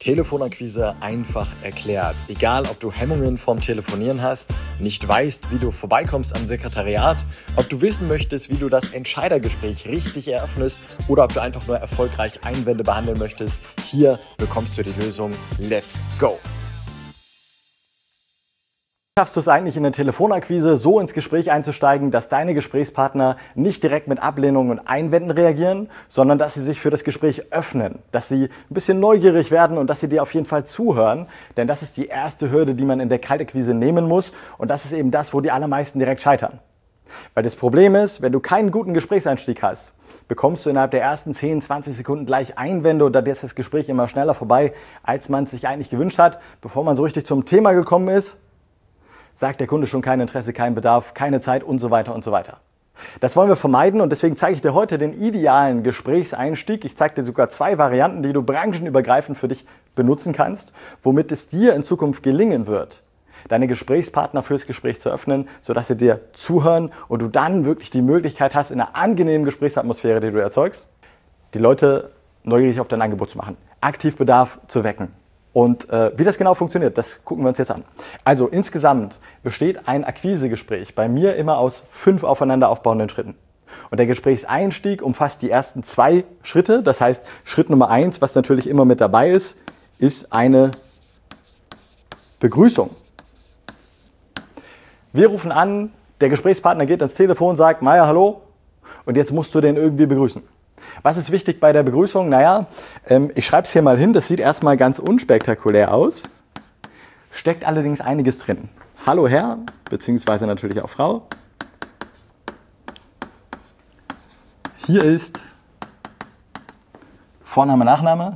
Telefonakquise einfach erklärt. Egal, ob du Hemmungen vom Telefonieren hast, nicht weißt, wie du vorbeikommst am Sekretariat, ob du wissen möchtest, wie du das Entscheidergespräch richtig eröffnest oder ob du einfach nur erfolgreich Einwände behandeln möchtest, hier bekommst du die Lösung. Let's go! Schaffst du es eigentlich in der Telefonakquise so ins Gespräch einzusteigen, dass deine Gesprächspartner nicht direkt mit Ablehnungen und Einwänden reagieren, sondern dass sie sich für das Gespräch öffnen, dass sie ein bisschen neugierig werden und dass sie dir auf jeden Fall zuhören, denn das ist die erste Hürde, die man in der Kaltakquise nehmen muss und das ist eben das, wo die allermeisten direkt scheitern. Weil das Problem ist, wenn du keinen guten Gesprächseinstieg hast, bekommst du innerhalb der ersten 10, 20 Sekunden gleich Einwände und dann ist das Gespräch immer schneller vorbei, als man es sich eigentlich gewünscht hat, bevor man so richtig zum Thema gekommen ist. Sagt der Kunde schon kein Interesse, kein Bedarf, keine Zeit und so weiter und so weiter. Das wollen wir vermeiden und deswegen zeige ich dir heute den idealen Gesprächseinstieg. Ich zeige dir sogar 2 Varianten, die du branchenübergreifend für dich benutzen kannst, womit es dir in Zukunft gelingen wird, deine Gesprächspartner fürs Gespräch zu öffnen, sodass sie dir zuhören und du dann wirklich die Möglichkeit hast, in einer angenehmen Gesprächsatmosphäre, die du erzeugst, die Leute neugierig auf dein Angebot zu machen, aktiv Bedarf zu wecken. Und wie das genau funktioniert, das gucken wir uns jetzt an. Also insgesamt besteht ein Akquisegespräch bei mir immer aus 5 aufeinander aufbauenden Schritten. Und der Gesprächseinstieg umfasst die ersten 2 Schritte. Das heißt, Schritt Nummer 1, was natürlich immer mit dabei ist eine Begrüßung. Wir rufen an, der Gesprächspartner geht ans Telefon, sagt, Meier, hallo, und jetzt musst du den irgendwie begrüßen. Was ist wichtig bei der Begrüßung? Naja, ich schreibe es hier mal hin, das sieht erstmal ganz unspektakulär aus, steckt allerdings einiges drin. Hallo Herr, beziehungsweise natürlich auch Frau. Hier ist Vorname, Nachname,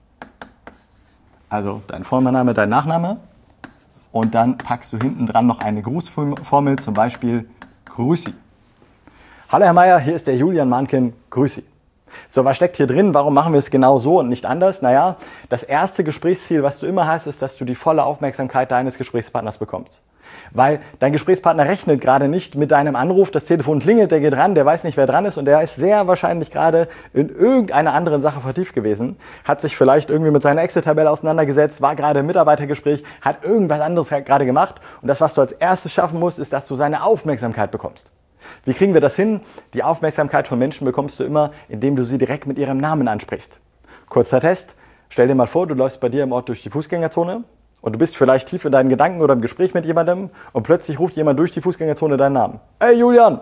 also dein Vorname, dein Nachname und dann packst du hinten dran noch eine Grußformel, zum Beispiel Grüßi. Hallo Herr Meier, hier ist der Julian Mahnken, Grüßi. So, was steckt hier drin? Warum machen wir es genau so und nicht anders? Naja, das erste Gesprächsziel, was du immer hast, ist, dass du die volle Aufmerksamkeit deines Gesprächspartners bekommst. Weil dein Gesprächspartner rechnet gerade nicht mit deinem Anruf, das Telefon klingelt, der geht ran, der weiß nicht, wer dran ist und der ist sehr wahrscheinlich gerade in irgendeiner anderen Sache vertieft gewesen, hat sich vielleicht irgendwie mit seiner Excel-Tabelle auseinandergesetzt, war gerade im Mitarbeitergespräch, hat irgendwas anderes gerade gemacht und das, was du als erstes schaffen musst, ist, dass du seine Aufmerksamkeit bekommst. Wie kriegen wir das hin? Die Aufmerksamkeit von Menschen bekommst du immer, indem du sie direkt mit ihrem Namen ansprichst. Kurzer Test. Stell dir mal vor, du läufst bei dir im Ort durch die Fußgängerzone und du bist vielleicht tief in deinen Gedanken oder im Gespräch mit jemandem und plötzlich ruft jemand durch die Fußgängerzone deinen Namen. Hey Julian!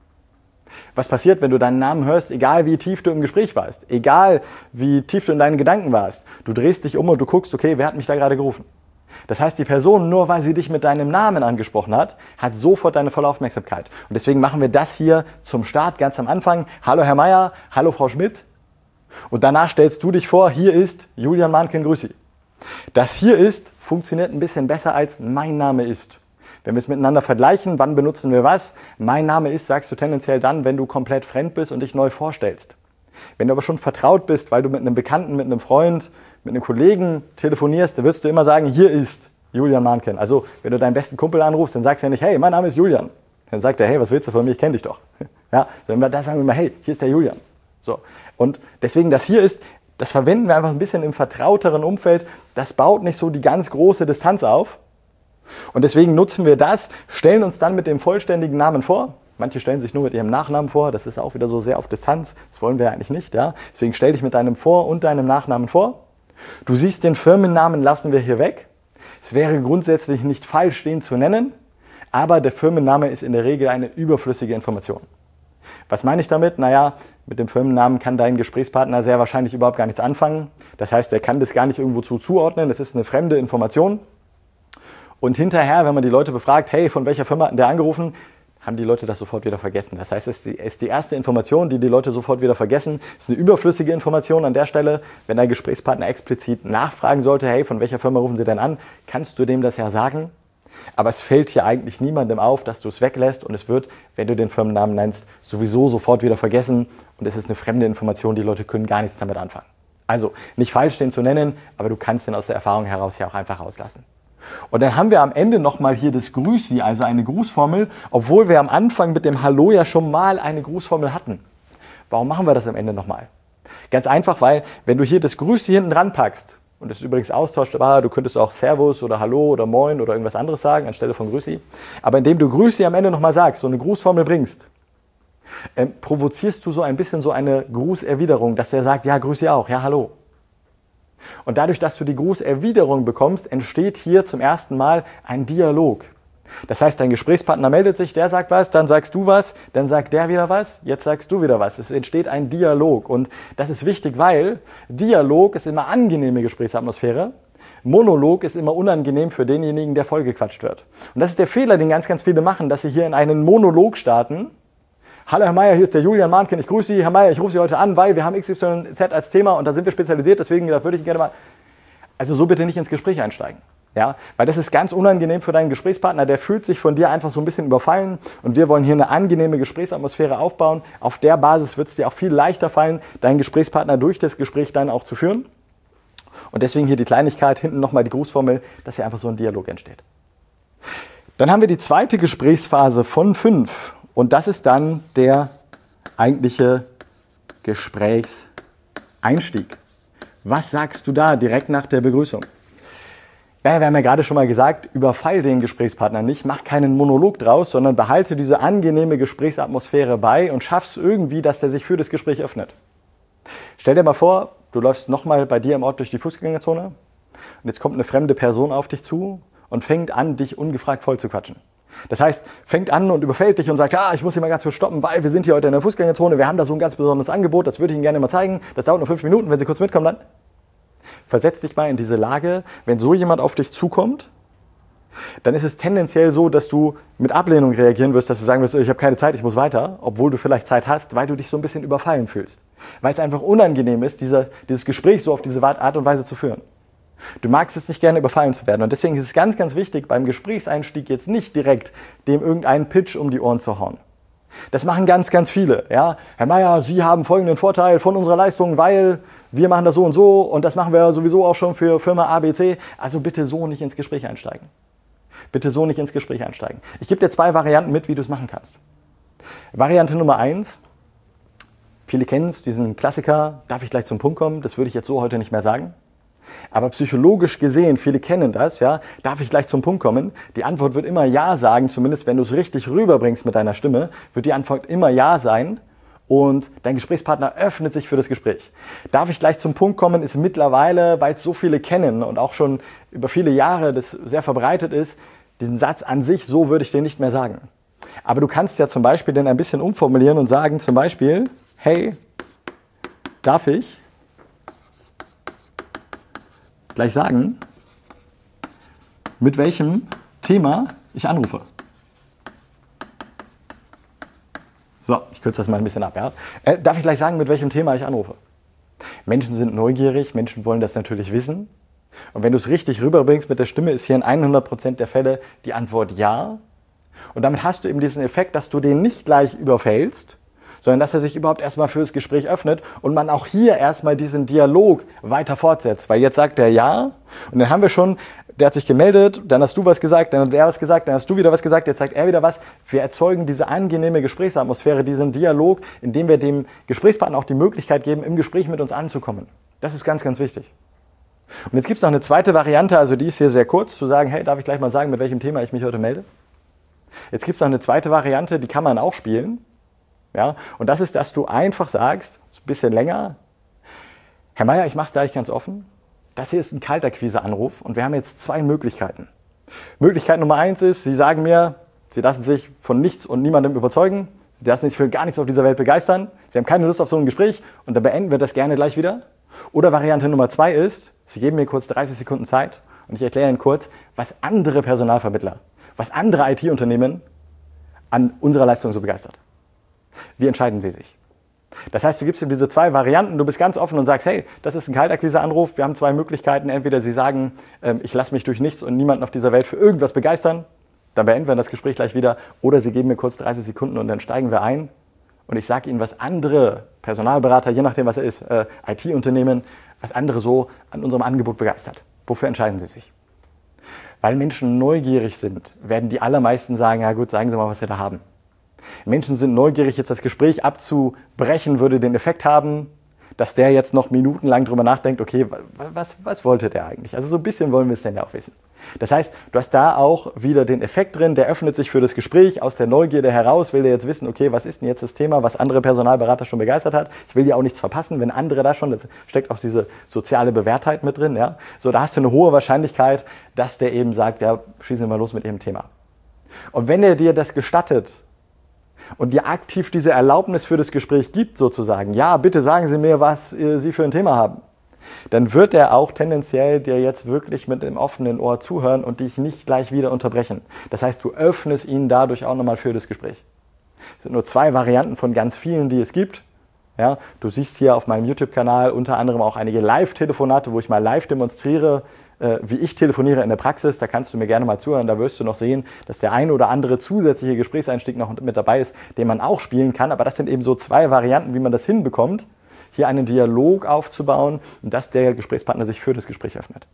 Was passiert, wenn du deinen Namen hörst, egal wie tief du im Gespräch warst, egal wie tief du in deinen Gedanken warst? Du drehst dich um und du guckst, okay, wer hat mich da gerade gerufen? Das heißt, die Person, nur weil sie dich mit deinem Namen angesprochen hat, hat sofort deine volle Aufmerksamkeit. Und deswegen machen wir das hier zum Start ganz am Anfang. Hallo Herr Meier, hallo Frau Schmidt. Und danach stellst du dich vor, hier ist Julian Mahnken, Grüßi. Das hier ist funktioniert ein bisschen besser als mein Name ist. Wenn wir es miteinander vergleichen, wann benutzen wir was? Mein Name ist, sagst du tendenziell dann, wenn du komplett fremd bist und dich neu vorstellst. Wenn du aber schon vertraut bist, weil du mit einem Bekannten, mit einem Freund, mit einem Kollegen telefonierst, dann wirst du immer sagen, hier ist Julian Mahnken. Also, wenn du deinen besten Kumpel anrufst, dann sagst du ja nicht, hey, mein Name ist Julian. Dann sagt er, hey, was willst du von mir? Ich kenne dich doch. Ja, da sagen wir immer, hey, hier ist der Julian. So. Und deswegen das hier ist, das verwenden wir einfach ein bisschen im vertrauteren Umfeld. Das baut nicht so die ganz große Distanz auf. Und deswegen nutzen wir das, stellen uns dann mit dem vollständigen Namen vor. Manche stellen sich nur mit ihrem Nachnamen vor. Das ist auch wieder so sehr auf Distanz. Das wollen wir eigentlich nicht. Ja? Deswegen stell dich mit deinem Vor- und deinem Nachnamen vor. Du siehst, den Firmennamen lassen wir hier weg. Es wäre grundsätzlich nicht falsch, den zu nennen, aber der Firmenname ist in der Regel eine überflüssige Information. Was meine ich damit? Naja, mit dem Firmennamen kann dein Gesprächspartner sehr wahrscheinlich überhaupt gar nichts anfangen. Das heißt, er kann das gar nicht irgendwo zuordnen. Das ist eine fremde Information. Und hinterher, wenn man die Leute befragt, hey, von welcher Firma hat der angerufen, haben die Leute das sofort wieder vergessen. Das heißt, es ist die erste Information, die die Leute sofort wieder vergessen. Es ist eine überflüssige Information an der Stelle. Wenn dein Gesprächspartner explizit nachfragen sollte, hey, von welcher Firma rufen Sie denn an, kannst du dem das ja sagen. Aber es fällt hier eigentlich niemandem auf, dass du es weglässt und es wird, wenn du den Firmennamen nennst, sowieso sofort wieder vergessen und es ist eine fremde Information, die Leute können gar nichts damit anfangen. Also nicht falsch, den zu nennen, aber du kannst den aus der Erfahrung heraus ja auch einfach rauslassen. Und dann haben wir am Ende nochmal hier das Grüßi, also eine Grußformel, obwohl wir am Anfang mit dem Hallo ja schon mal eine Grußformel hatten. Warum machen wir das am Ende nochmal? Ganz einfach, weil wenn du hier das Grüßi hinten dran packst, Und das ist übrigens austauschbar. Du könntest auch Servus oder Hallo oder Moin oder irgendwas anderes sagen anstelle von Grüßi. Aber indem du Grüßi am Ende nochmal sagst, so eine Grußformel bringst, provozierst du so ein bisschen so eine Grußerwiderung, dass der sagt, ja, Grüßi auch, ja, hallo. Und dadurch, dass du die Grußerwiderung bekommst, entsteht hier zum ersten Mal ein Dialog. Das heißt, dein Gesprächspartner meldet sich, der sagt was, dann sagst du was, dann sagt der wieder was, jetzt sagst du wieder was. Es entsteht ein Dialog und das ist wichtig, weil Dialog ist immer angenehme Gesprächsatmosphäre, Monolog ist immer unangenehm für denjenigen, der vollgequatscht wird. Und das ist der Fehler, den ganz, ganz viele machen, dass sie hier in einen Monolog starten. Hallo Herr Meier, hier ist der Julian Mahnken, ich grüße Sie. Herr Meier, ich rufe Sie heute an, weil wir haben XYZ als Thema und da sind wir spezialisiert, deswegen da würde ich gerne mal... Also so bitte nicht ins Gespräch einsteigen. Ja, weil das ist ganz unangenehm für deinen Gesprächspartner, der fühlt sich von dir einfach so ein bisschen überfallen und wir wollen hier eine angenehme Gesprächsatmosphäre aufbauen. Auf der Basis wird es dir auch viel leichter fallen, deinen Gesprächspartner durch das Gespräch dann auch zu führen. Und deswegen hier die Kleinigkeit, hinten nochmal die Grußformel, dass hier einfach so ein Dialog entsteht. Dann haben wir die zweite Gesprächsphase von 5 und das ist dann der eigentliche Gesprächseinstieg. Was sagst du da direkt nach der Begrüßung? Ja, wir haben ja gerade schon mal gesagt, überfall den Gesprächspartner nicht, mach keinen Monolog draus, sondern behalte diese angenehme Gesprächsatmosphäre bei und schaff's irgendwie, dass der sich für das Gespräch öffnet. Stell dir mal vor, du läufst nochmal bei dir im Ort durch die Fußgängerzone und jetzt kommt eine fremde Person auf dich zu und fängt an, dich ungefragt voll zu quatschen. Das heißt, fängt an und überfällt dich und sagt, ich muss hier mal ganz kurz stoppen, weil wir sind hier heute in der Fußgängerzone, wir haben da so ein ganz besonderes Angebot, das würde ich Ihnen gerne mal zeigen, das dauert nur 5 Minuten, wenn Sie kurz mitkommen, dann versetz dich mal in diese Lage, wenn so jemand auf dich zukommt, dann ist es tendenziell so, dass du mit Ablehnung reagieren wirst, dass du sagen wirst, ich habe keine Zeit, ich muss weiter, obwohl du vielleicht Zeit hast, weil du dich so ein bisschen überfallen fühlst. Weil es einfach unangenehm ist, dieses Gespräch so auf diese Art und Weise zu führen. Du magst es nicht gerne, überfallen zu werden. Und deswegen ist es ganz, ganz wichtig, beim Gesprächseinstieg jetzt nicht direkt dem irgendeinen Pitch um die Ohren zu hauen. Das machen ganz, ganz viele. Ja? Herr Meier, Sie haben folgenden Vorteil von unserer Leistung, weil wir machen das so und das machen wir sowieso auch schon für Firma ABC. Also bitte so nicht ins Gespräch einsteigen. Bitte so nicht ins Gespräch einsteigen. Ich gebe dir 2 Varianten mit, wie du es machen kannst. Variante Nummer 1, viele kennen es, diesen Klassiker, darf ich gleich zum Punkt kommen? Das würde ich jetzt so heute nicht mehr sagen. Aber psychologisch gesehen, viele kennen das, ja, darf ich gleich zum Punkt kommen? Die Antwort wird immer Ja sagen, zumindest wenn du es richtig rüberbringst mit deiner Stimme, wird die Antwort immer Ja sein und dein Gesprächspartner öffnet sich für das Gespräch. Darf ich gleich zum Punkt kommen, ist mittlerweile, weil es so viele kennen und auch schon über viele Jahre das sehr verbreitet ist, diesen Satz an sich, so würde ich den nicht mehr sagen. Aber du kannst ja zum Beispiel den ein bisschen umformulieren und sagen zum Beispiel, hey, darf ich gleich sagen, mit welchem Thema ich anrufe. So, ich kürze das mal ein bisschen ab. Ja? Darf ich gleich sagen, mit welchem Thema ich anrufe? Menschen sind neugierig, Menschen wollen das natürlich wissen. Und wenn du es richtig rüberbringst mit der Stimme, ist hier in 100% der Fälle die Antwort Ja. Und damit hast du eben diesen Effekt, dass du den nicht gleich überfällst, sondern dass er sich überhaupt erstmal fürs Gespräch öffnet und man auch hier erstmal diesen Dialog weiter fortsetzt. Weil jetzt sagt er Ja und dann haben wir schon, der hat sich gemeldet, dann hast du was gesagt, dann hat er was gesagt, dann hast du wieder was gesagt, jetzt sagt er wieder was. Wir erzeugen diese angenehme Gesprächsatmosphäre, diesen Dialog, indem wir dem Gesprächspartner auch die Möglichkeit geben, im Gespräch mit uns anzukommen. Das ist ganz, ganz wichtig. Und jetzt gibt es noch eine zweite Variante, also die ist hier sehr kurz, zu sagen, hey, darf ich gleich mal sagen, mit welchem Thema ich mich heute melde? Jetzt gibt es noch eine zweite Variante, die kann man auch spielen. Ja, und das ist, dass du einfach sagst, ein bisschen länger, Herr Meier, ich mache es gleich ganz offen, das hier ist ein Kaltakquise-Anruf und wir haben jetzt 2 Möglichkeiten. Möglichkeit Nummer 1 ist, Sie sagen mir, Sie lassen sich von nichts und niemandem überzeugen, Sie lassen sich für gar nichts auf dieser Welt begeistern, Sie haben keine Lust auf so ein Gespräch und dann beenden wir das gerne gleich wieder. Oder Variante Nummer 2 ist, Sie geben mir kurz 30 Sekunden Zeit und ich erkläre Ihnen kurz, was andere Personalvermittler, was andere IT-Unternehmen an unserer Leistung so begeistert. Wie entscheiden Sie sich? Das heißt, du gibst ihm diese 2 Varianten, du bist ganz offen und sagst, hey, das ist ein Kaltakquise-Anruf, wir haben 2 Möglichkeiten. Entweder Sie sagen, ich lasse mich durch nichts und niemanden auf dieser Welt für irgendwas begeistern, dann beenden wir das Gespräch gleich wieder. Oder Sie geben mir kurz 30 Sekunden und dann steigen wir ein und ich sage Ihnen, was andere Personalberater, je nachdem was er ist, IT-Unternehmen, was andere so an unserem Angebot begeistert. Wofür entscheiden Sie sich? Weil Menschen neugierig sind, werden die allermeisten sagen, ja gut, sagen Sie mal, was Sie da haben. Menschen sind neugierig, jetzt das Gespräch abzubrechen, würde den Effekt haben, dass der jetzt noch minutenlang drüber nachdenkt, okay, was wollte der eigentlich? Also so ein bisschen wollen wir es denn ja auch wissen. Das heißt, du hast da auch wieder den Effekt drin, der öffnet sich für das Gespräch, aus der Neugierde heraus will der jetzt wissen, okay, was ist denn jetzt das Thema, was andere Personalberater schon begeistert hat. Ich will ja auch nichts verpassen, wenn andere da schon, das steckt auch diese soziale Bewährtheit mit drin. Ja? So, da hast du eine hohe Wahrscheinlichkeit, dass der eben sagt, ja, schießen wir mal los mit dem Thema. Und wenn er dir das gestattet und dir aktiv diese Erlaubnis für das Gespräch gibt, sozusagen, ja, bitte sagen Sie mir, was Sie für ein Thema haben, dann wird er auch tendenziell dir jetzt wirklich mit dem offenen Ohr zuhören und dich nicht gleich wieder unterbrechen. Das heißt, du öffnest ihn dadurch auch nochmal für das Gespräch. Es sind nur 2 Varianten von ganz vielen, die es gibt. Ja, du siehst hier auf meinem YouTube-Kanal unter anderem auch einige Live-Telefonate, wo ich mal live demonstriere, wie ich telefoniere in der Praxis. Da kannst du mir gerne mal zuhören. Da wirst du noch sehen, dass der ein oder andere zusätzliche Gesprächseinstieg noch mit dabei ist, den man auch spielen kann. Aber das sind eben so 2 Varianten, wie man das hinbekommt, hier einen Dialog aufzubauen und dass der Gesprächspartner sich für das Gespräch öffnet.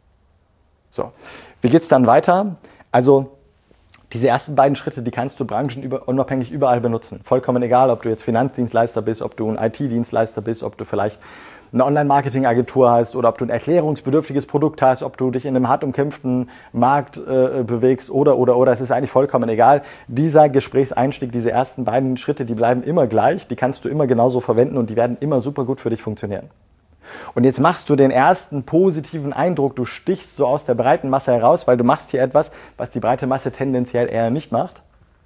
So, wie geht es dann weiter? Also diese ersten beiden Schritte, die kannst du branchenunabhängig überall benutzen. Vollkommen egal, ob du jetzt Finanzdienstleister bist, ob du ein IT-Dienstleister bist, ob du vielleicht eine Online-Marketing-Agentur hast oder ob du ein erklärungsbedürftiges Produkt hast, ob du dich in einem hart umkämpften Markt bewegst oder. Es ist eigentlich vollkommen egal. Dieser Gesprächseinstieg, diese ersten beiden Schritte, die bleiben immer gleich, die kannst du immer genauso verwenden und die werden immer super gut für dich funktionieren. Und jetzt machst du den ersten positiven Eindruck, du stichst so aus der breiten Masse heraus, weil du machst hier etwas, was die breite Masse tendenziell eher nicht macht.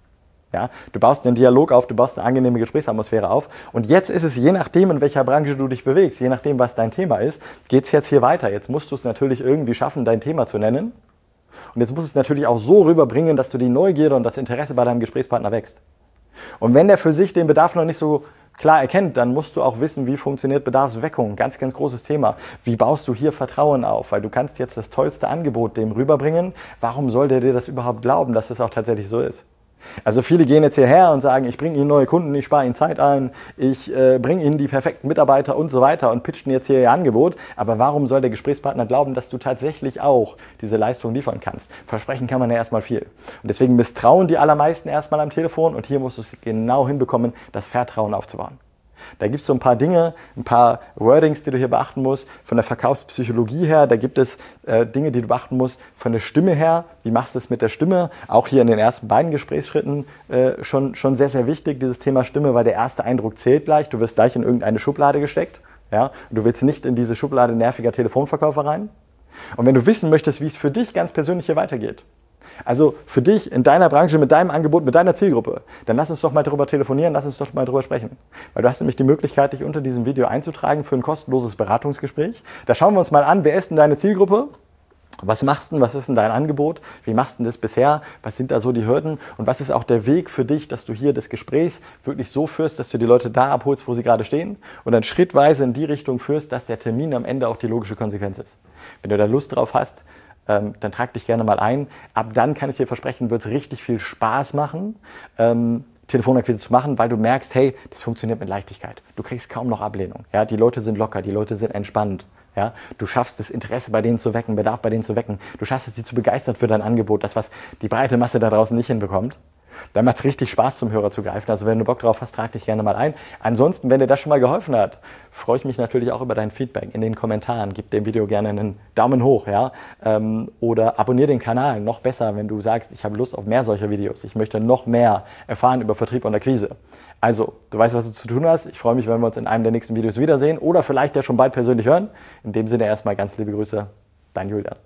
Ja, du baust einen Dialog auf, du baust eine angenehme Gesprächsatmosphäre auf und jetzt ist es, je nachdem, in welcher Branche du dich bewegst, je nachdem, was dein Thema ist, geht es jetzt hier weiter. Jetzt musst du es natürlich irgendwie schaffen, dein Thema zu nennen und jetzt musst du es natürlich auch so rüberbringen, dass du die Neugierde und das Interesse bei deinem Gesprächspartner wächst. Und wenn der für sich den Bedarf noch nicht so klar erkennt, dann musst du auch wissen, wie funktioniert Bedarfsweckung. Ganz, ganz großes Thema. Wie baust du hier Vertrauen auf? Weil du kannst jetzt das tollste Angebot dem rüberbringen. Warum soll der dir das überhaupt glauben, dass das auch tatsächlich so ist? Also viele gehen jetzt hierher und sagen, ich bringe Ihnen neue Kunden, ich spare Ihnen Zeit ein, ich bringe Ihnen die perfekten Mitarbeiter und so weiter und pitchen jetzt hier Ihr Angebot. Aber warum soll der Gesprächspartner glauben, dass du tatsächlich auch diese Leistung liefern kannst? Versprechen kann man ja erstmal viel. Und deswegen misstrauen die allermeisten erstmal am Telefon und hier musst du es genau hinbekommen, das Vertrauen aufzubauen. Da gibt es so ein paar Dinge, ein paar Wordings, die du hier beachten musst. Von der Verkaufspsychologie her, da gibt es Dinge, die du beachten musst. Von der Stimme her, wie machst du es mit der Stimme? Auch hier in den ersten beiden Gesprächsschritten schon sehr, sehr wichtig, dieses Thema Stimme, weil der erste Eindruck zählt gleich. Du wirst gleich in irgendeine Schublade gesteckt. Ja? Und du willst nicht in diese Schublade nerviger Telefonverkäufer rein. Und wenn du wissen möchtest, wie es für dich ganz persönlich hier weitergeht, also für dich in deiner Branche, mit deinem Angebot, mit deiner Zielgruppe, dann lass uns doch mal darüber telefonieren, lass uns doch mal darüber sprechen. Weil du hast nämlich die Möglichkeit, dich unter diesem Video einzutragen für ein kostenloses Beratungsgespräch. Da schauen wir uns mal an, wer ist denn deine Zielgruppe? Was machst du denn? Was ist denn dein Angebot? Wie machst du denn das bisher? Was sind da so die Hürden? Und was ist auch der Weg für dich, dass du hier das Gespräch wirklich so führst, dass du die Leute da abholst, wo sie gerade stehen und dann schrittweise in die Richtung führst, dass der Termin am Ende auch die logische Konsequenz ist. Wenn du da Lust drauf hast, dann trag dich gerne mal ein. Ab dann kann ich dir versprechen, wird es richtig viel Spaß machen, Telefonakquise zu machen, weil du merkst, hey, das funktioniert mit Leichtigkeit. Du kriegst kaum noch Ablehnung. Ja? Die Leute sind locker, die Leute sind entspannt. Ja? Du schaffst es, Interesse bei denen zu wecken, Bedarf bei denen zu wecken. Du schaffst es, die zu begeistern für dein Angebot, das, was die breite Masse da draußen nicht hinbekommt. Dann macht es richtig Spaß, zum Hörer zu greifen. Also wenn du Bock drauf hast, trag dich gerne mal ein. Ansonsten, wenn dir das schon mal geholfen hat, freue ich mich natürlich auch über dein Feedback in den Kommentaren. Gib dem Video gerne einen Daumen hoch, ja? Oder abonniere den Kanal. Noch besser, wenn du sagst, ich habe Lust auf mehr solcher Videos. Ich möchte noch mehr erfahren über Vertrieb und Akquise. Also, du weißt, was du zu tun hast. Ich freue mich, wenn wir uns in einem der nächsten Videos wiedersehen oder vielleicht ja schon bald persönlich hören. In dem Sinne erstmal ganz liebe Grüße, dein Julian.